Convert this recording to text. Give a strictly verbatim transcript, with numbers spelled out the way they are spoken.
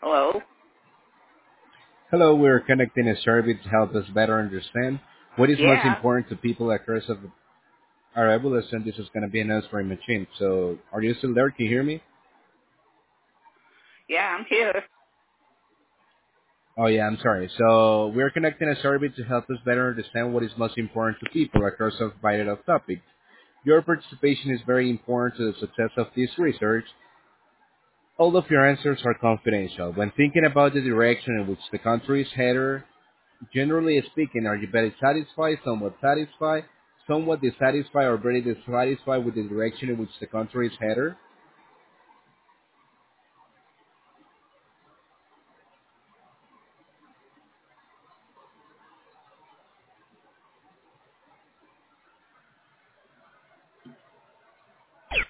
Hello? Hello, we're conducting a survey to help us better understand what is most Yeah. important to people across of our evolution. This is going to be an answering machine. So, are you still there? Can you hear me? Yeah, I'm here. Oh, yeah, I'm sorry. So, we're conducting a survey to help us better understand what is most important to people across a variety of topics. Your participation is very important to the success of this research. All of your answers are confidential. When thinking about the direction in which the country is headed, generally speaking, are you very satisfied, somewhat satisfied, somewhat dissatisfied, or very dissatisfied with the direction in which the country is headed?